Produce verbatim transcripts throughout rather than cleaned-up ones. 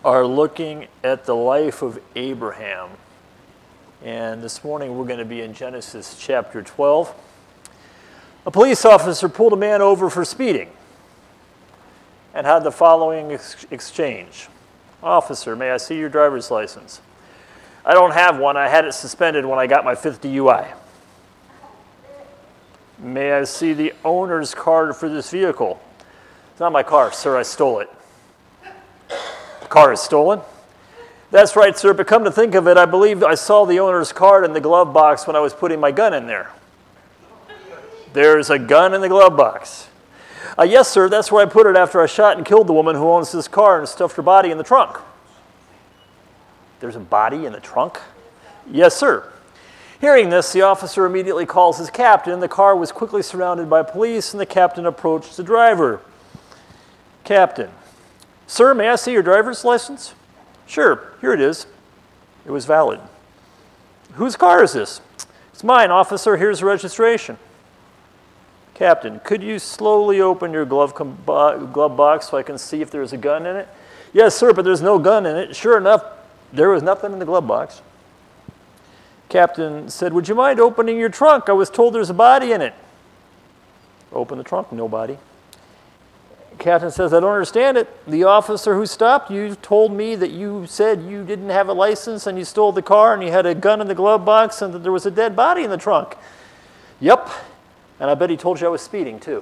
are looking at the life of Abraham. And this morning we're going to be in Genesis chapter twelve. A police officer pulled a man over for speeding and had the following ex- exchange. Officer, may I see your driver's license? I don't have one. I had it suspended when I got my fifth D U I. May I see the owner's card for this vehicle? It's not my car, sir. I stole it. The car is stolen? That's right, sir, but come to think of it, I believe I saw the owner's card in the glove box when I was putting my gun in there. There's a gun in the glove box. Uh, yes, sir, that's where I put it after I shot and killed the woman who owns this car and stuffed her body in the trunk. There's a body in the trunk? Yes, sir. Hearing this, the officer immediately calls his captain. The car was quickly surrounded by police, and the captain approached the driver. Captain, sir, may I see your driver's license? Sure, here it is. It was valid. Whose car is this? It's mine, officer. Here's the registration. Captain, could you slowly open your glove, com- glove box so I can see if there's a gun in it? Yes, sir, but there's no gun in it. Sure enough, there was nothing in the glove box. Captain said, would you mind opening your trunk? I was told there's a body in it. Open the trunk, no body. Captain says, I don't understand it. The officer who stopped you told me that you said you didn't have a license and you stole the car and you had a gun in the glove box and that there was a dead body in the trunk. Yep, and I bet he told you I was speeding too.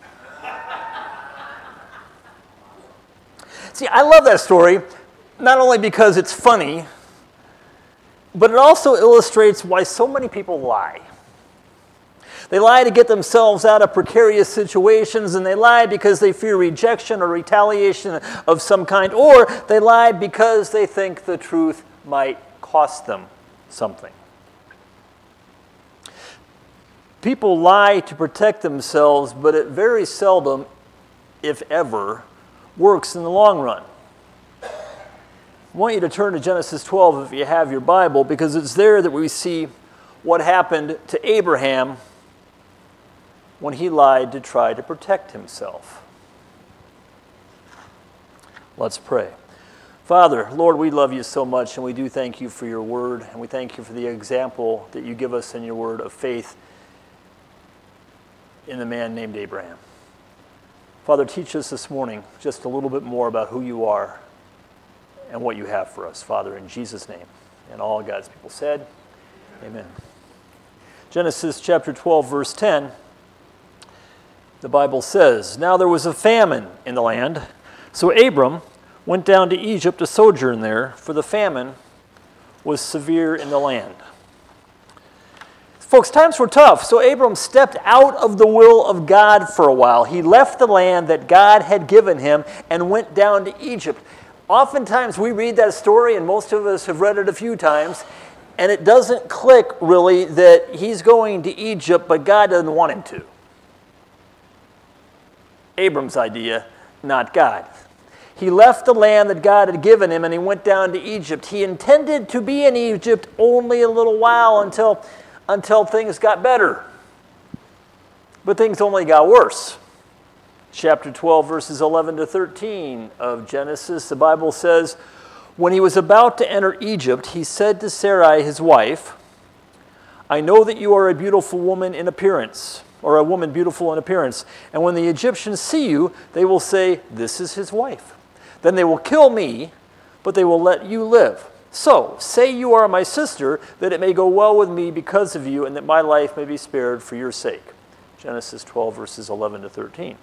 See, I love that story, not only because it's funny, but it also illustrates why so many people lie. They lie to get themselves out of precarious situations, and they lie because they fear rejection or retaliation of some kind, or they lie because they think the truth might cost them something. People lie to protect themselves, but it very seldom, if ever, works in the long run. I want you to turn to Genesis twelve if you have your Bible, because it's there that we see what happened to Abraham when he lied to try to protect himself. Let's pray. Father, Lord, we love you so much, and we do thank you for your word, and we thank you for the example that you give us in your word of faith in the man named Abraham. Father, teach us this morning just a little bit more about who you are and what you have for us, Father, in Jesus' name. And all God's people said, amen. Genesis chapter twelve, verse ten, the Bible says, now there was a famine in the land, so Abram went down to Egypt to sojourn there, for the famine was severe in the land. Folks, times were tough, so Abram stepped out of the will of God for a while. He left the land that God had given him and went down to Egypt. Oftentimes we read that story, and most of us have read it a few times, and it doesn't click really that he's going to Egypt, but God doesn't want him to. Abram's idea, not God. He left the land that God had given him, and he went down to Egypt. He intended to be in Egypt only a little while until, until things got better. But things only got worse. Chapter twelve, verses eleven to thirteen of Genesis, the Bible says, when he was about to enter Egypt, he said to Sarai, his wife, I know that you are a beautiful woman in appearance, or a woman beautiful in appearance, and when the Egyptians see you, they will say, this is his wife. Then they will kill me, but they will let you live. So, say you are my sister, that it may go well with me because of you, and that my life may be spared for your sake. Genesis twelve, verses eleven to thirteen.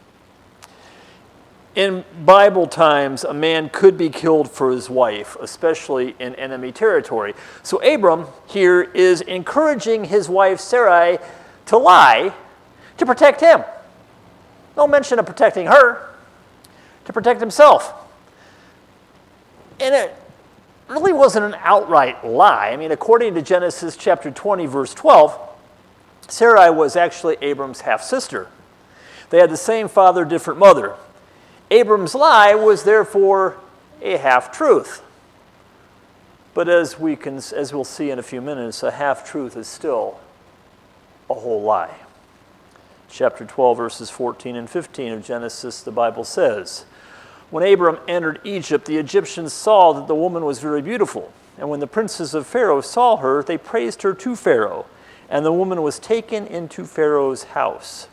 In Bible times, a man could be killed for his wife, especially in enemy territory. So Abram here is encouraging his wife Sarai to lie to protect him. No mention of protecting her, to protect himself. And it really wasn't an outright lie. I mean, according to Genesis chapter twenty, verse twelve, Sarai was actually Abram's half-sister. They had the same father, different mother. Abram's lie was therefore a half-truth. But as we can, as we'll see in a few minutes, a half-truth is still a whole lie. Chapter twelve, verses fourteen and fifteen of Genesis, the Bible says, When Abram entered Egypt, the Egyptians saw that the woman was very beautiful. And when the princes of Pharaoh saw her, they praised her to Pharaoh. And the woman was taken into Pharaoh's house.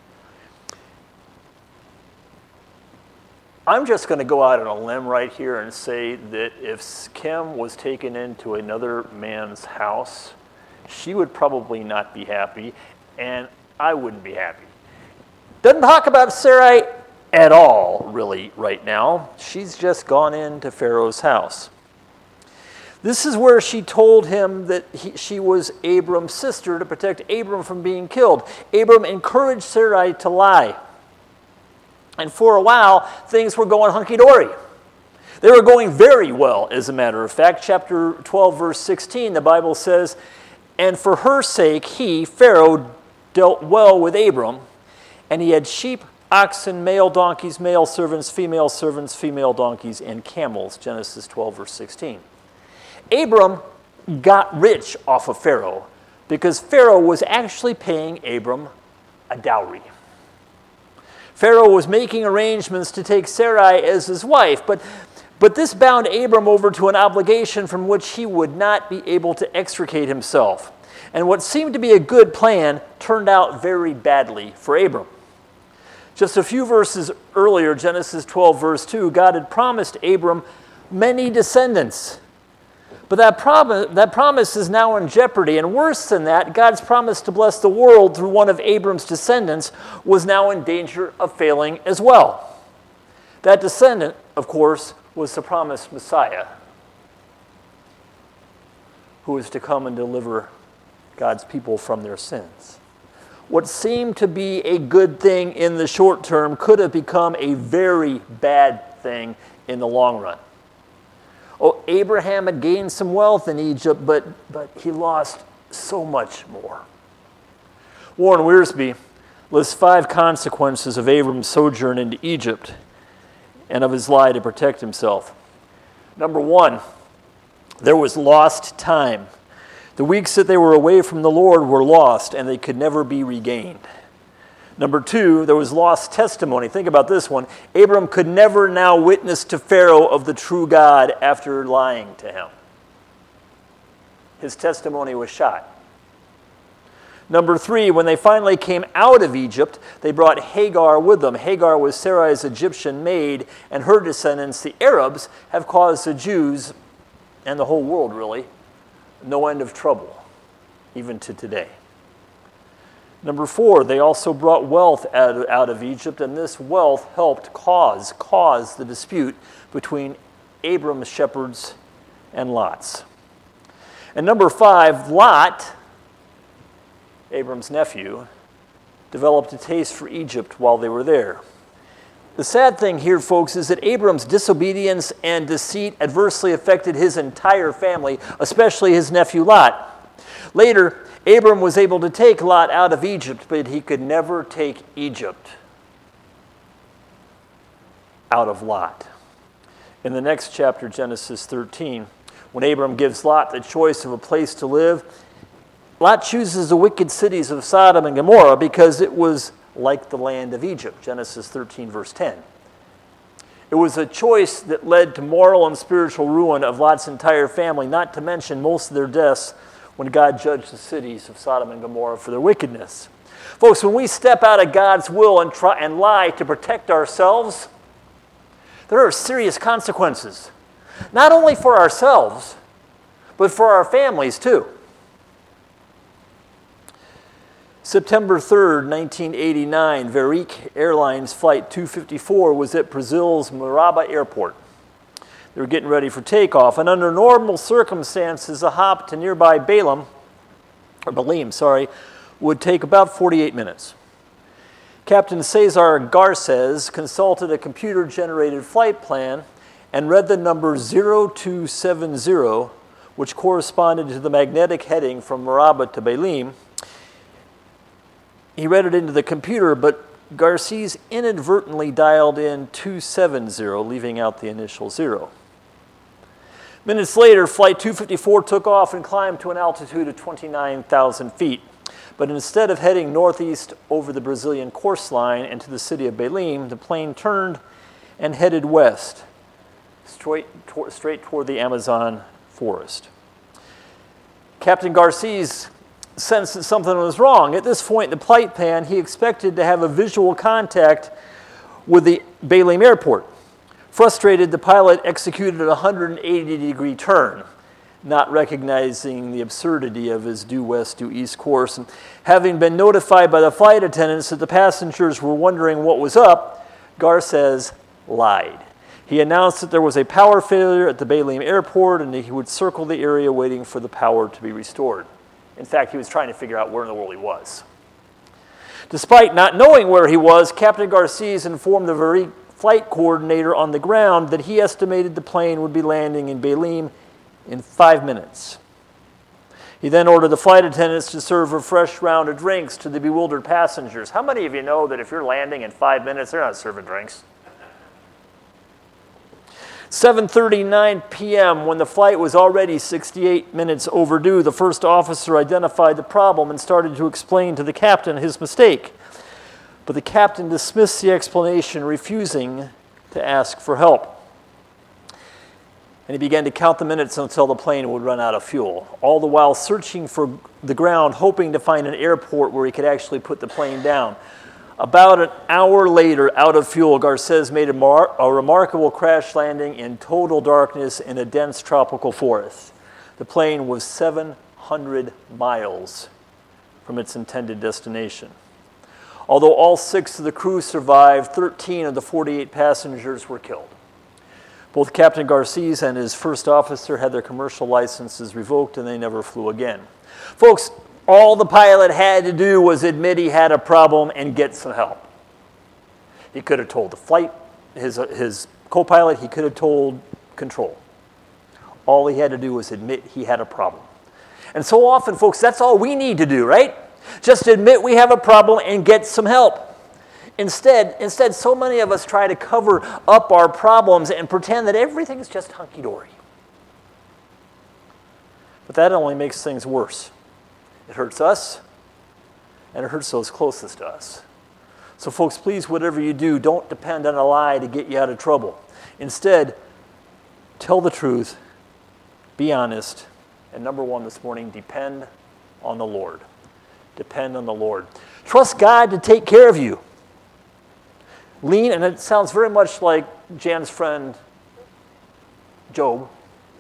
I'm just going to go out on a limb right here and say that if Kim was taken into another man's house, she would probably not be happy, and I wouldn't be happy. Doesn't talk about Sarai at all, really, right now. She's just gone into Pharaoh's house. This is where she told him that he, she was Abram's sister to protect Abram from being killed. Abram encouraged Sarai to lie. And for a while, things were going hunky-dory. They were going very well, as a matter of fact. Chapter twelve, verse sixteen, the Bible says, "And for her sake he, Pharaoh, dealt well with Abram, and he had sheep, oxen, male donkeys, male servants, female servants, female donkeys, and camels." Genesis twelve, verse sixteen. Abram got rich off of Pharaoh because Pharaoh was actually paying Abram a dowry. Pharaoh was making arrangements to take Sarai as his wife, but, but this bound Abram over to an obligation from which he would not be able to extricate himself. And what seemed to be a good plan turned out very badly for Abram. Just a few verses earlier, Genesis twelve, verse two, God had promised Abram many descendants. But that, prom- that promise is now in jeopardy. And worse than that, God's promise to bless the world through one of Abram's descendants was now in danger of failing as well. That descendant, of course, was the promised Messiah, who was to come and deliver God's people from their sins. What seemed to be a good thing in the short term could have become a very bad thing in the long run. Oh, Abraham had gained some wealth in Egypt, but, but he lost so much more. Warren Wiersbe lists five consequences of Abram's sojourn into Egypt and of his lie to protect himself. Number one, there was lost time. The weeks that they were away from the Lord were lost, and they could never be regained. Number two, there was lost testimony. Think about this one. Abram could never now witness to Pharaoh of the true God after lying to him. His testimony was shot. Number three, when they finally came out of Egypt, they brought Hagar with them. Hagar was Sarai's Egyptian maid, and her descendants, the Arabs, have caused the Jews, and the whole world really, no end of trouble, even to today. Number four, they also brought wealth out, out of Egypt, and this wealth helped cause, cause the dispute between Abram's shepherds and Lot's. And number five, Lot, Abram's nephew, developed a taste for Egypt while they were there. The sad thing here, folks, is that Abram's disobedience and deceit adversely affected his entire family, especially his nephew Lot. Later, Abram was able to take Lot out of Egypt, but he could never take Egypt out of Lot. In the next chapter, Genesis thirteen, when Abram gives Lot the choice of a place to live, Lot chooses the wicked cities of Sodom and Gomorrah because it was like the land of Egypt. Genesis thirteen, verse ten. It was a choice that led to moral and spiritual ruin of Lot's entire family, not to mention most of their deaths when God judged the cities of Sodom and Gomorrah for their wickedness. Folks, when we step out of God's will and try and lie to protect ourselves, there are serious consequences. Not only for ourselves, but for our families too. September third, nineteen eighty-nine, Varik Airlines Flight two fifty-four was at Brazil's Maraba Airport. They were getting ready for takeoff, and under normal circumstances, a hop to nearby Balaam, or Balim, sorry, would take about forty-eight minutes. Captain Cesar Garces consulted a computer-generated flight plan and read the number zero two seven zero, which corresponded to the magnetic heading from Maraba to Balim. He read it into the computer, but Garces inadvertently dialed in two seven zero, leaving out the initial zero. Minutes later, Flight two fifty-four took off and climbed to an altitude of twenty-nine thousand feet. But instead of heading northeast over the Brazilian coastline and to the city of Belém, the plane turned and headed west, straight, to- straight toward the Amazon forest. Captain Garces sensed that something was wrong. At this point in the flight plan, he expected to have a visual contact with the Belém airport. Frustrated, the pilot executed a one hundred eighty degree turn, not recognizing the absurdity of his due west, due east course. And having been notified by the flight attendants that the passengers were wondering what was up, Garces lied. He announced that there was a power failure at the Belém airport and that he would circle the area waiting for the power to be restored. In fact, he was trying to figure out where in the world he was. Despite not knowing where he was, Captain Garces informed the very flight coordinator on the ground that he estimated the plane would be landing in Belém in five minutes. He then ordered the flight attendants to serve a fresh round of drinks to the bewildered passengers. How many of you know that if you're landing in five minutes, they're not serving drinks? seven thirty-nine p.m., when the flight was already sixty-eight minutes overdue, the first officer identified the problem and started to explain to the captain his mistake. But the captain dismissed the explanation, refusing to ask for help. And he began to count the minutes until the plane would run out of fuel, all the while searching for the ground, hoping to find an airport where he could actually put the plane down. About an hour later, out of fuel, Garces made a, mar- a remarkable crash landing in total darkness in a dense tropical forest. The plane was seven hundred miles from its intended destination. Although all six of the crew survived, thirteen of the forty-eight passengers were killed. Both Captain Garces and his first officer had their commercial licenses revoked, and they never flew again. Folks, all the pilot had to do was admit he had a problem and get some help. He could have told the flight, his, his co-pilot, he could have told control. All he had to do was admit he had a problem. And so often, folks, that's all we need to do, right? Just admit we have a problem and get some help. Instead, instead, so many of us try to cover up our problems and pretend that everything's just hunky-dory. But that only makes things worse. It hurts us, and it hurts those closest to us. So folks, please, whatever you do, don't depend on a lie to get you out of trouble. Instead, tell the truth, be honest, and number one this morning, depend on the Lord. Depend on the Lord. Trust God to take care of you. Lean, and it sounds very much like Jan's friend Job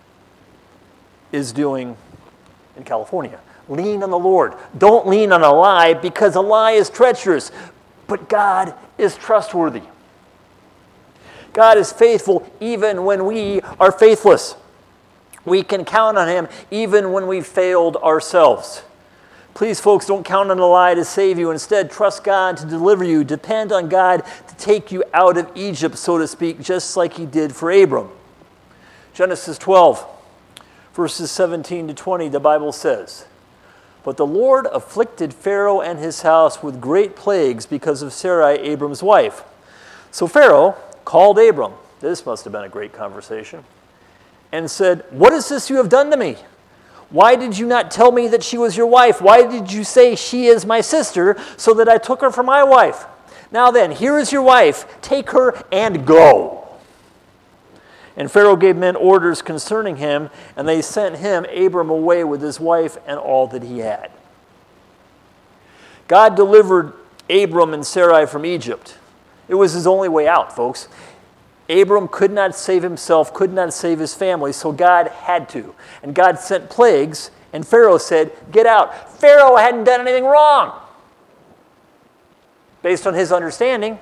is doing in California. Lean on the Lord. Don't lean on a lie, because a lie is treacherous, but God is trustworthy. God is faithful even when we are faithless. We can count on Him even when we've failed ourselves. Please, folks, don't count on a lie to save you. Instead, trust God to deliver you. Depend on God to take you out of Egypt, so to speak, just like He did for Abram. Genesis twelve, verses seventeen to twenty, the Bible says, "But the Lord afflicted Pharaoh and his house with great plagues because of Sarai, Abram's wife. So Pharaoh called Abram," this must have been a great conversation, "and said, 'What is this you have done to me? Why did you not tell me that she was your wife? Why did you say she is my sister, so that I took her for my wife? Now then, here is your wife. Take her and go.' And Pharaoh gave men orders concerning him, and they sent him, Abram, away with his wife and all that he had." God delivered Abram and Sarai from Egypt. It was his only way out, folks. Abram could not save himself, could not save his family, so God had to. And God sent plagues, and Pharaoh said, "Get out." Pharaoh hadn't done anything wrong, based on his understanding.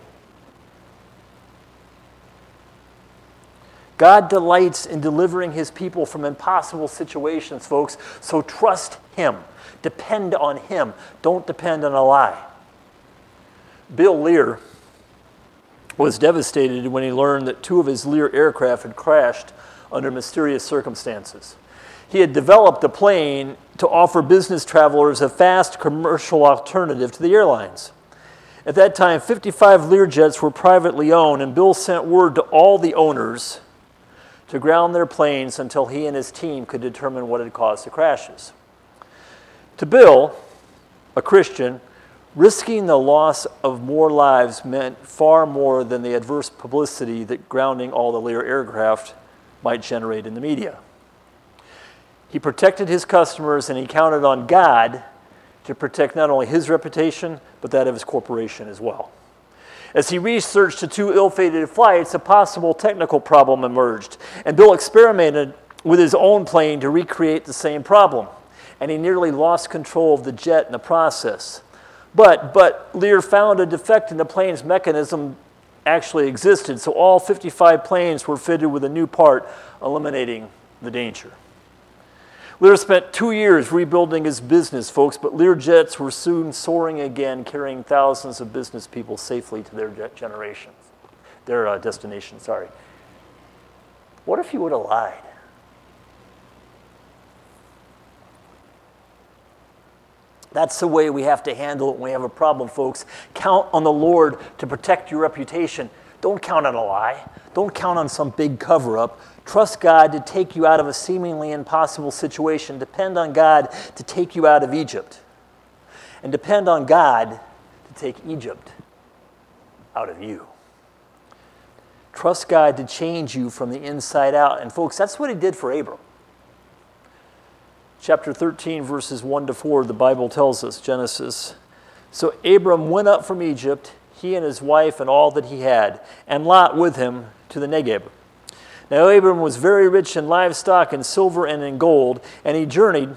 God delights in delivering His people from impossible situations, folks, so trust Him. Depend on Him. Don't depend on a lie. Bill Lear was devastated when he learned that two of his Lear aircraft had crashed under mysterious circumstances. He had developed a plane to offer business travelers a fast commercial alternative to the airlines. At that time, fifty-five Lear jets were privately owned, and Bill sent word to all the owners to ground their planes until he and his team could determine what had caused the crashes. To Bill, a Christian, Risking the loss of more lives meant far more than the adverse publicity that grounding all the Lear aircraft might generate in the media. He protected his customers, and he counted on God to protect not only his reputation, but that of his corporation as well. As he researched the two ill-fated flights, a possible technical problem emerged, and Bill experimented with his own plane to recreate the same problem, and he nearly lost control of the jet in the process. But, but Lear found a defect in the plane's mechanism actually existed, so all fifty-five planes were fitted with a new part, eliminating the danger. Lear spent two years rebuilding his business, folks, but Lear jets were soon soaring again, carrying thousands of business people safely to their jet generations, their uh, destination, sorry. What if he would have lied? That's the way we have to handle it when we have a problem, folks. Count on the Lord to protect your reputation. Don't count on a lie. Don't count on some big cover-up. Trust God to take you out of a seemingly impossible situation. Depend on God to take you out of Egypt. And depend on God to take Egypt out of you. Trust God to change you from the inside out. And folks, that's what he did for Abram. Chapter thirteen, verses one to four, the Bible tells us, Genesis. So Abram went up from Egypt, he and his wife and all that he had, and Lot with him to the Negeb. Now Abram was very rich in livestock and silver and in gold, and he journeyed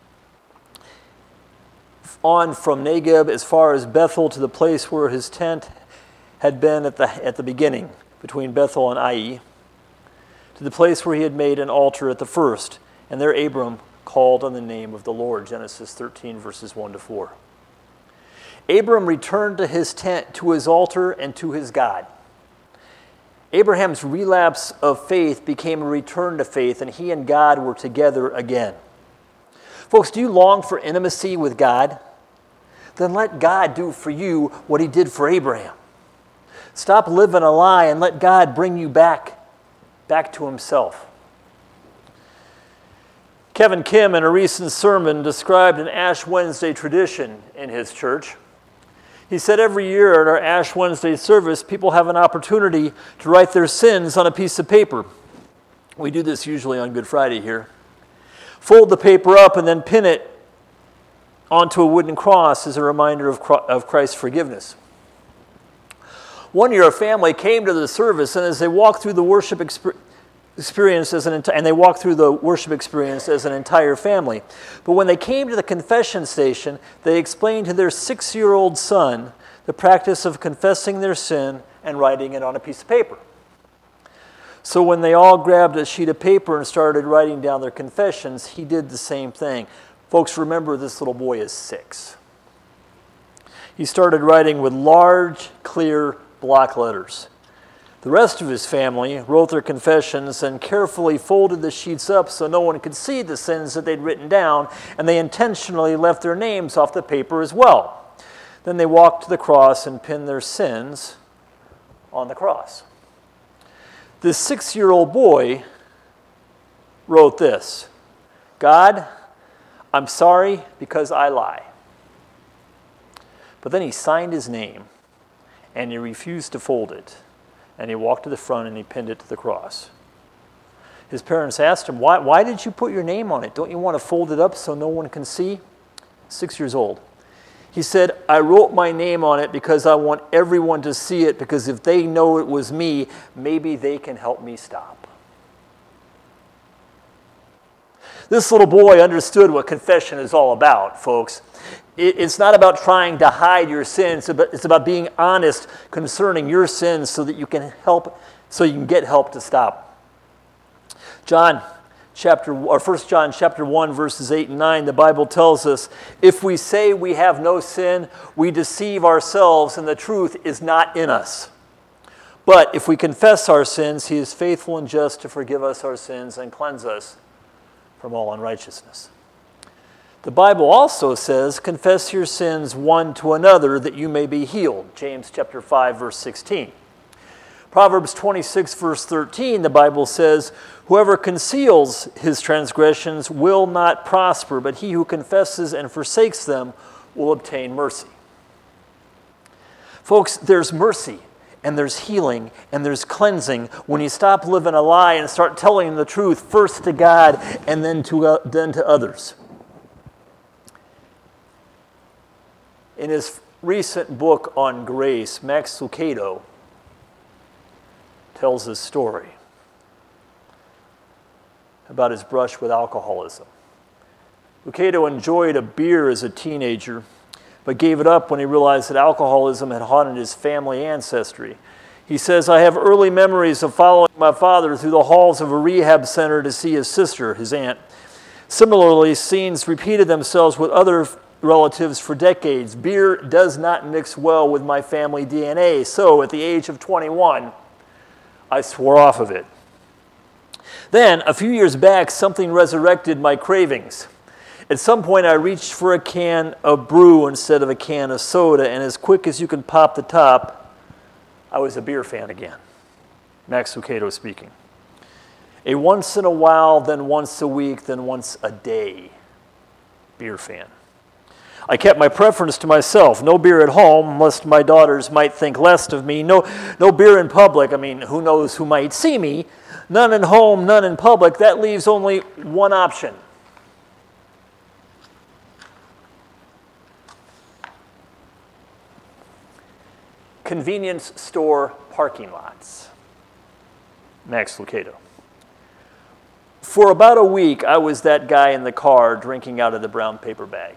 on from Negeb as far as Bethel to the place where his tent had been at the, at the beginning, between Bethel and Ai, to the place where he had made an altar at the first. And there Abram called on the name of the Lord, Genesis thirteen, verses one to four. Abram returned to his tent, to his altar, and to his God. Abraham's relapse of faith became a return to faith, and he and God were together again. Folks, do you long for intimacy with God? Then let God do for you what he did for Abraham. Stop living a lie and let God bring you back, back to himself. Kevin Kim, in a recent sermon, described an Ash Wednesday tradition in his church. He said every year at our Ash Wednesday service, people have an opportunity to write their sins on a piece of paper. We do this usually on Good Friday here. Fold the paper up and then pin it onto a wooden cross as a reminder of of Christ's forgiveness. One year, a family came to the service, and as they walked through the worship experience, experience as an enti- and they walked through the worship experience as an entire family. But when they came to the confession station, they explained to their six-year-old son the practice of confessing their sin and writing it on a piece of paper. So when they all grabbed a sheet of paper and started writing down their confessions, he did the same thing. Folks, remember, this little boy is six. He started writing with large, clear block letters. The rest of his family wrote their confessions and carefully folded the sheets up so no one could see the sins that they'd written down, and they intentionally left their names off the paper as well. Then they walked to the cross and pinned their sins on the cross. This six-year-old boy wrote this: God, I'm sorry because I lie. But then he signed his name, and he refused to fold it. And he walked to the front and he pinned it to the cross. His parents asked him, why, why did you put your name on it? Don't you want to fold it up so no one can see? Six years old. He said, I wrote my name on it because I want everyone to see it, because if they know it was me, maybe they can help me stop. This little boy understood what confession is all about, folks. It's not about trying to hide your sins. It's about being honest concerning your sins so that you can help, so you can get help to stop. John chapter, or First John chapter one, verses eight and nine, the Bible tells us, if we say we have no sin, we deceive ourselves and the truth is not in us. But if we confess our sins, he is faithful and just to forgive us our sins and cleanse us from all unrighteousness. The Bible also says, confess your sins one to another that you may be healed. James chapter five, verse sixteen. Proverbs twenty-six, verse thirteen, the Bible says, whoever conceals his transgressions will not prosper, but he who confesses and forsakes them will obtain mercy. Folks, there's mercy, and there's healing, and there's cleansing when you stop living a lie and start telling the truth first to God and then to, uh, then to others. In his recent book on grace, Max Lucado tells his story about his brush with alcoholism. Lucado enjoyed a beer as a teenager, but gave it up when he realized that alcoholism had haunted his family ancestry. He says, I have early memories of following my father through the halls of a rehab center to see his sister, his aunt. Similarly, scenes repeated themselves with other relatives for decades. Beer does not mix well with my family D N A, so at the age of twenty-one, I swore off of it. Then, a few years back, something resurrected my cravings. At some point, I reached for a can of brew instead of a can of soda, and as quick as you can pop the top, I was a beer fan again. Max Lucado speaking. A once in a while, then once a week, then once a day beer fan. I kept my preference to myself. No beer at home, lest my daughters might think less of me. No, no beer in public. I mean, who knows who might see me. None at home, none in public. That leaves only one option. Convenience store parking lots. Max Lucado. For about a week, I was that guy in the car drinking out of the brown paper bag.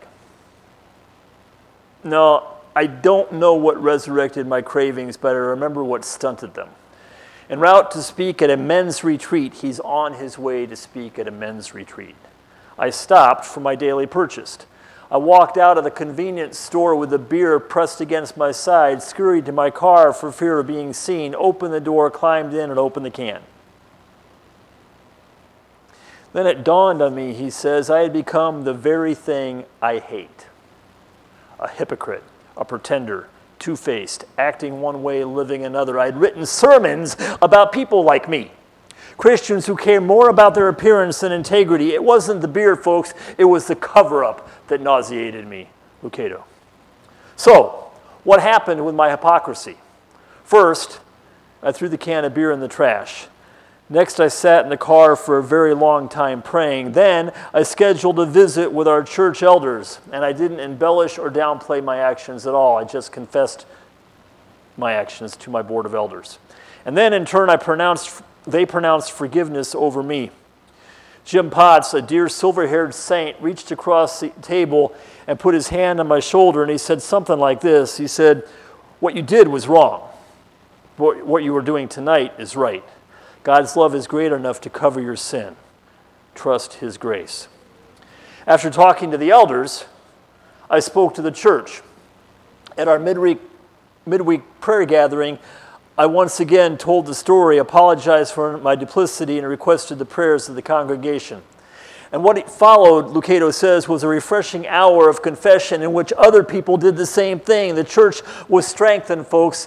No, I don't know what resurrected my cravings, but I remember what stunted them. En route to speak at a men's retreat, he's on his way to speak at a men's retreat. I stopped for my daily purchase. I walked out of the convenience store with the beer pressed against my side, scurried to my car for fear of being seen, opened the door, climbed in, and opened the can. Then it dawned on me, he says, I had become the very thing I hate. A hypocrite, a pretender, two-faced, acting one way, living another. I'd written sermons about people like me. Christians who care more about their appearance than integrity. It wasn't the beer, folks. It was the cover-up that nauseated me. Lucado. So, what happened with my hypocrisy? First, I threw the can of beer in the trash. Next, I sat in the car for a very long time praying. Then, I scheduled a visit with our church elders, and I didn't embellish or downplay my actions at all. I just confessed my actions to my board of elders. And then, in turn, I pronounced, they pronounced forgiveness over me. Jim Potts, a dear silver-haired saint, reached across the table and put his hand on my shoulder, and he said something like this. He said, what you did was wrong. What, what you were doing tonight is right. God's love is great enough to cover your sin. Trust his grace. After talking to the elders, I spoke to the church. At our midweek, midweek prayer gathering, I once again told the story, apologized for my duplicity, and requested the prayers of the congregation. And what followed, Lucado says, was a refreshing hour of confession in which other people did the same thing. The church was strengthened, folks,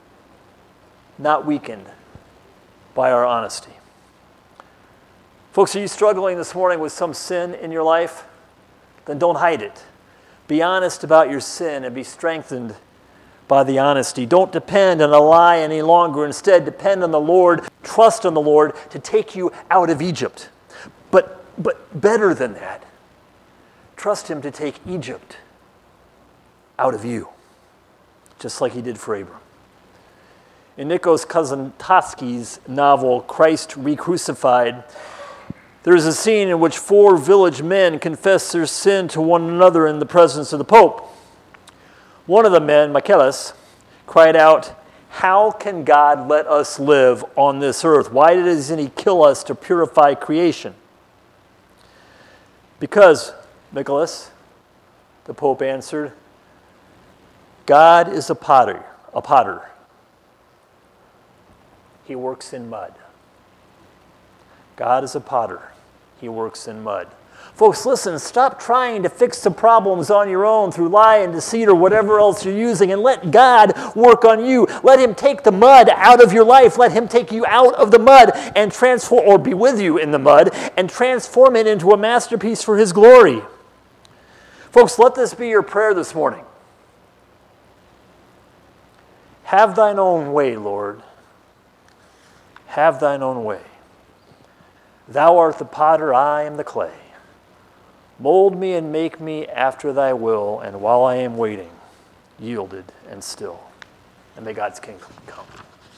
not weakened by our honesty. Folks, are you struggling this morning with some sin in your life? Then don't hide it. Be honest about your sin and be strengthened by the honesty. Don't depend on a lie any longer. Instead, depend on the Lord, trust on the Lord to take you out of Egypt. But, but better than that, trust him to take Egypt out of you, just like he did for Abram. In Nikos Kazantzakis's novel, Christ Re-Crucified, there is a scene in which four village men confess their sin to one another in the presence of the Pope. One of the men, Michaelis, cried out, how can God let us live on this earth? Why doesn't he kill us to purify creation? Because, Michaelis, the Pope answered, God is a potter, a potter. He works in mud. God is a potter. He works in mud. Folks, listen, stop trying to fix the problems on your own through lie and deceit or whatever else you're using, and let God work on you. Let him take the mud out of your life. Let him take you out of the mud and transform, or be with you in the mud, and transform it into a masterpiece for his glory. Folks, let this be your prayer this morning. Have thine own way, Lord. Have thine own way. Thou art the potter, I am the clay. Mold me and make me after thy will, and while I am waiting, yielded and still. And may God's kingdom come.